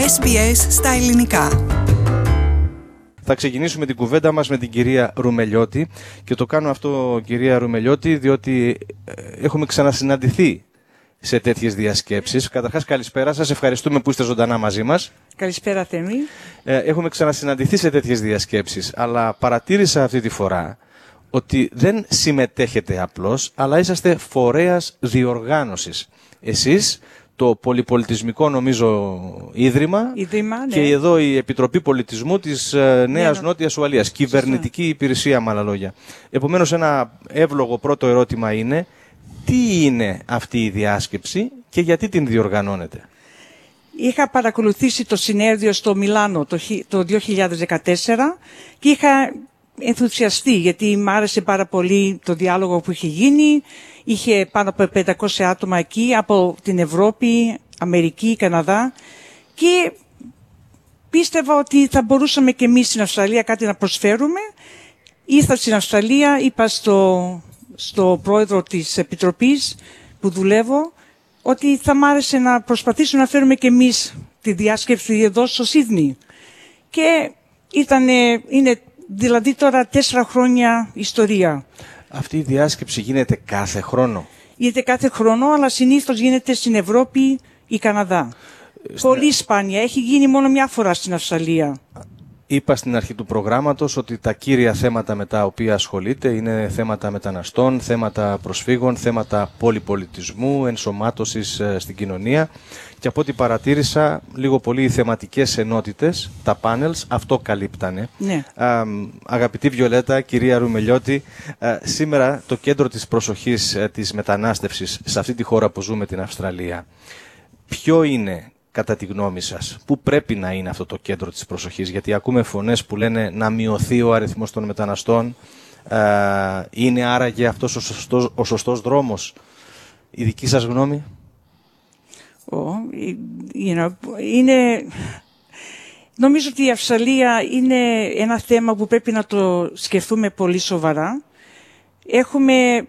SBS στα ελληνικά. Θα ξεκινήσουμε την κουβέντα μας με την κυρία Ρουμελιώτη και το κάνω αυτό, κυρία Ρουμελιώτη, διότι έχουμε ξανασυναντηθεί σε τέτοιες διασκέψεις. Καταρχάς, καλησπέρα σας. Ευχαριστούμε που είστε ζωντανά μαζί μας. Καλησπέρα, Θέμη. Έχουμε ξανασυναντηθεί σε τέτοιες διασκέψεις, αλλά παρατήρησα αυτή τη φορά ότι δεν συμμετέχετε απλώς, αλλά είσαστε φορέας διοργάνωσης. Εσείς, το Πολυπολιτισμικό, νομίζω, Ίδρυμα ναι. Και εδώ η Επιτροπή Πολιτισμού της Νέας Νότιας Ουαλίας. Κυβερνητική υπηρεσία, με άλλα λόγια. Επομένως, ένα εύλογο πρώτο ερώτημα είναι: τι είναι αυτή η διάσκεψη και γιατί την διοργανώνετε? Είχα παρακολουθήσει το συνέδριο στο Μιλάνο το 2014 και είχα ενθουσιαστεί, γιατί μου άρεσε πάρα πολύ το διάλογο που είχε γίνει. Είχε πάνω από 500 άτομα εκεί από την Ευρώπη, Αμερική, Καναδά, και πίστευα ότι θα μπορούσαμε και εμείς στην Αυστραλία κάτι να προσφέρουμε. Ήρθα στην Αυστραλία, είπα στο πρόεδρο της Επιτροπής που δουλεύω ότι θα μ' άρεσε να προσπαθήσουμε να φέρουμε και εμείς τη διάσκεψη εδώ στο Σίδνεϊ. Και είναι δηλαδή τώρα 4 χρόνια ιστορία. Αυτή η διάσκεψη γίνεται κάθε χρόνο? Γίνεται κάθε χρόνο, αλλά συνήθως γίνεται στην Ευρώπη ή Καναδά. Πολύ σπάνια. Έχει γίνει μόνο μια φορά στην Αυστραλία. Είπα στην αρχή του προγράμματος ότι τα κύρια θέματα με τα οποία ασχολείται είναι θέματα μεταναστών, θέματα προσφύγων, θέματα πολυπολιτισμού, ενσωμάτωσης στην κοινωνία. Και από ό,τι παρατήρησα, λίγο πολύ οι θεματικές ενότητες, τα panels, αυτό καλύπτανε. Ναι. Αγαπητή Βιολέτα, κυρία Ρουμελιώτη, σήμερα το κέντρο της προσοχής της μετανάστευσης σε αυτή τη χώρα που ζούμε, την Αυστραλία, ποιο είναι, κατά τη γνώμη σας, πού πρέπει να είναι αυτό το κέντρο της προσοχής? Γιατί ακούμε φωνές που λένε να μειωθεί ο αριθμός των μεταναστών. Είναι άραγε αυτός ο σωστός δρόμος? Η δική σας γνώμη? Νομίζω ότι η Αυστραλία είναι ένα θέμα που πρέπει να το σκεφτούμε πολύ σοβαρά. Έχουμε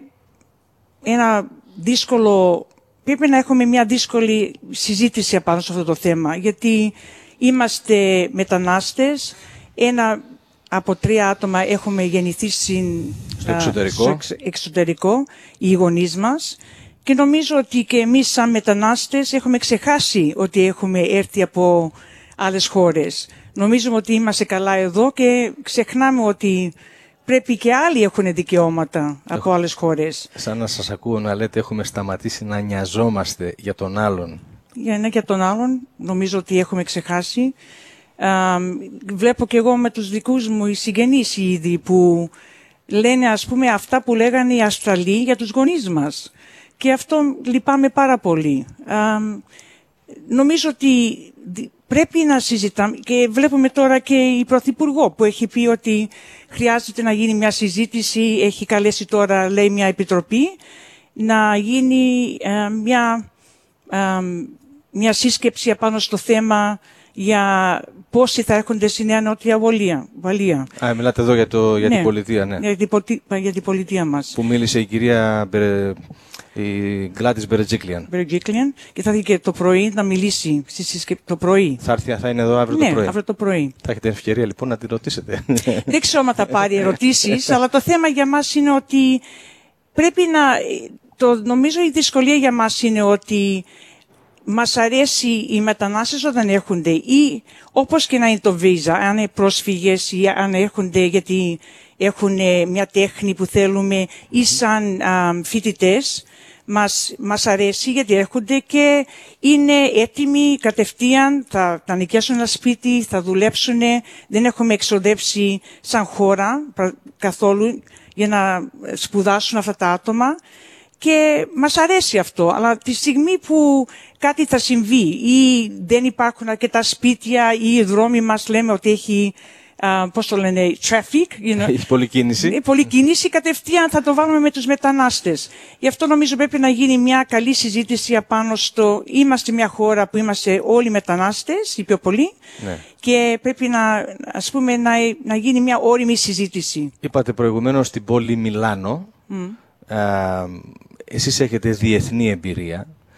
πρέπει να έχουμε μια δύσκολη συζήτηση απάνω σε αυτό το θέμα, γιατί είμαστε μετανάστες. 1 από 3 άτομα έχουμε γεννηθεί στο εξωτερικό, οι γονείς μας. Και νομίζω ότι και εμείς σαν μετανάστες έχουμε ξεχάσει ότι έχουμε έρθει από άλλες χώρες. Νομίζουμε ότι είμαστε καλά εδώ και ξεχνάμε ότι πρέπει και άλλοι έχουν δικαιώματα από άλλες χώρες. Σαν να σας ακούω να λέτε έχουμε σταματήσει να νοιαζόμαστε για τον άλλον. Για τον άλλον νομίζω ότι έχουμε ξεχάσει. Βλέπω και εγώ με τους δικούς μου οι συγγενείς ήδη που λένε, ας πούμε, αυτά που λέγανε οι Αυστραλοί για τους γονείς μας. Και αυτό λυπάμαι πάρα πολύ. Νομίζω ότι πρέπει να συζητάμε, και βλέπουμε τώρα και η Πρωθυπουργό που έχει πει ότι χρειάζεται να γίνει μια συζήτηση, έχει καλέσει τώρα, λέει, μια επιτροπή, να γίνει μια σύσκεψη απάνω στο θέμα για πόσοι θα έρχονται στη Νέα Νότια Ουαλία. Μιλάτε εδώ για την πολιτεία, ναι. Για την πολιτεία μας. Που μίλησε η κυρία η Gladys Berejiklian. Και θα έρθει και το πρωί να μιλήσει το πρωί. Θα είναι εδώ αύριο το πρωί. Ναι, αύριο το πρωί. Θα έχετε ευκαιρία λοιπόν να τη ρωτήσετε. Δεν ξέρω αν θα πάρει ερωτήσεις, αλλά το θέμα για μας είναι ότι πρέπει νομίζω η δυσκολία για μας είναι ότι μας αρέσει οι μετανάστες όταν έρχονται, ή όπως και να είναι το βίζα, αν είναι πρόσφυγες ή αν έρχονται γιατί έχουν μια τέχνη που θέλουμε, ή σαν φοιτητές. Μας αρέσει γιατί έρχονται και είναι έτοιμοι κατευθείαν, θα νοικιάσουν ένα σπίτι, θα δουλέψουν. Δεν έχουμε εξοδέψει σαν χώρα καθόλου για να σπουδάσουν αυτά τα άτομα. Και μας αρέσει αυτό, αλλά τη στιγμή που κάτι θα συμβεί ή δεν υπάρχουν αρκετά σπίτια ή οι δρόμοι μας λέμε ότι έχει, πώς το λένε, traffic, έχει πολλή κίνηση. Πολλή κίνηση, κατευθείαν θα το βάλουμε με τους μετανάστες. Γι' αυτό νομίζω πρέπει να γίνει μια καλή συζήτηση απάνω στο είμαστε μια χώρα που είμαστε όλοι μετανάστες, οι πιο πολλοί, ναι. Και πρέπει να γίνει μια όριμη συζήτηση. Είπατε προηγουμένως στην πόλη Μιλάνο. Εσείς έχετε διεθνή εμπειρία.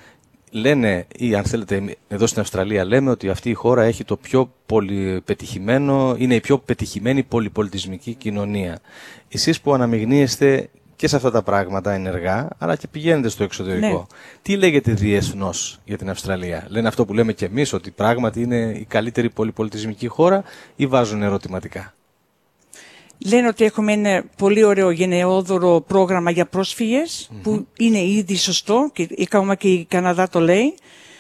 λένε, ή αν θέλετε εδώ στην Αυστραλία λέμε, ότι αυτή η χώρα έχει το πιο πολυπετυχημένο, είναι η πιο πετυχημένη πολυπολιτισμική κοινωνία. Εσείς που αναμειγνύεστε και σε αυτά τα πράγματα ενεργά, αλλά και πηγαίνετε στο εξωτερικό. Ναι. Τι λέγεται διεθνώς για την Αυστραλία? Λένε αυτό που λέμε και εμείς, ότι πράγματι είναι η καλύτερη πολυπολιτισμική χώρα, ή βάζουν ερωτηματικά? Λένε ότι έχουμε ένα πολύ ωραίο γενναιόδωρο πρόγραμμα για πρόσφυγες, που είναι ήδη σωστό, και ακόμα και η Καναδά το λέει.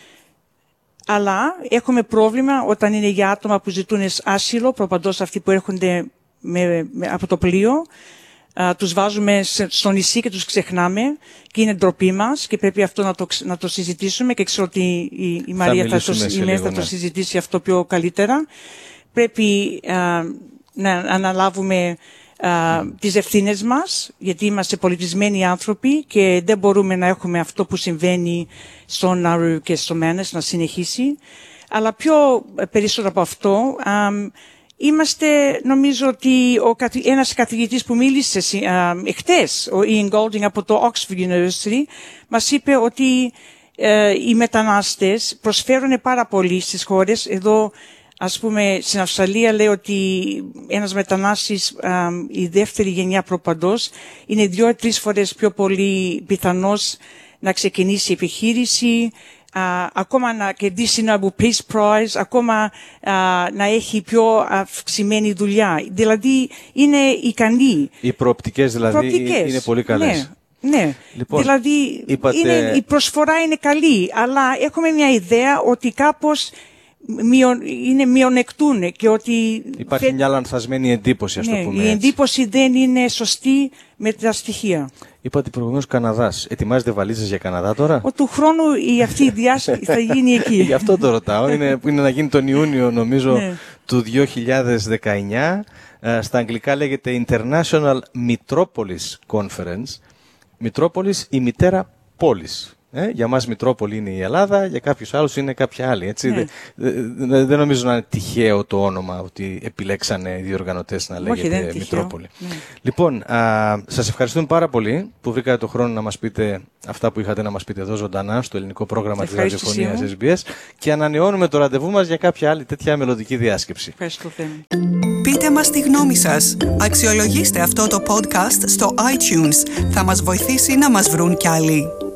Αλλά έχουμε πρόβλημα όταν είναι για άτομα που ζητούν άσυλο, προπαντός αυτοί που έρχονται από το πλοίο. Τους βάζουμε στο νησί και τους ξεχνάμε, και είναι ντροπή μας, και πρέπει αυτό να το συζητήσουμε, και ξέρω ότι η Μαρία θα το συζητήσει αυτό πιο καλύτερα. Πρέπει να αναλάβουμε τις ευθύνες μας, γιατί είμαστε πολιτισμένοι άνθρωποι και δεν μπορούμε να έχουμε αυτό που συμβαίνει στο Νάρου και στο Μένες να συνεχίσει. Αλλά πιο περισσότερο από αυτό, είμαστε, νομίζω ότι ένας καθηγητής που μίλησε εχθές, ο Ian Golding από το Oxford University, μας είπε ότι οι μετανάστες προσφέρουν πάρα πολύ στις χώρες. Εδώ, ας πούμε, στην Αυστραλία λέει ότι ένας μετανάστης, η δεύτερη γενιά προπαντός, είναι 2-3 φορές πιο πολύ πιθανός να ξεκινήσει επιχείρηση, ακόμα να κερδίσει ένα Peace Prize, ακόμα να έχει πιο αυξημένη δουλειά. Δηλαδή είναι ικανοί. Οι προοπτικές δηλαδή είναι πολύ καλές. Ναι. Λοιπόν, δηλαδή η προσφορά είναι καλή, αλλά έχουμε μια ιδέα ότι κάπως μειονεκτούν, και ότι υπάρχει μια λανθασμένη εντύπωση, ας το πούμε έτσι. Η εντύπωση δεν είναι σωστή με τα στοιχεία. Είπατε προηγουμένως Καναδάς. Ετοιμάζετε βαλίτσες για Καναδά τώρα? Του χρόνου αυτή η διάσκεψη θα γίνει εκεί. Γι' αυτό το ρωτάω. Είναι να γίνει τον Ιούνιο, νομίζω, του 2019. Στα αγγλικά λέγεται International Metropolis Conference. Μητρόπολης, η μητέρα πόλης. Για μας Μητρόπολη είναι η Ελλάδα, για κάποιους άλλους είναι κάποια άλλη. Έτσι. Δεν νομίζω να είναι τυχαίο το όνομα, ότι επιλέξανε οι διοργανωτές να λέγεται Μητρόπολη. Λοιπόν, σας ευχαριστούμε πάρα πολύ που βρήκατε το χρόνο να μας πείτε αυτά που είχατε να μας πείτε εδώ ζωντανά στο ελληνικό πρόγραμμα της ραδιοφωνίας SBS, και ανανεώνουμε το ραντεβού μας για κάποια άλλη τέτοια μελλοντική διάσκεψη. Πείτε μας τη γνώμη σας. Αξιολογήστε αυτό το podcast στο iTunes. Θα μας βοηθήσει να μας βρουν κι άλλοι.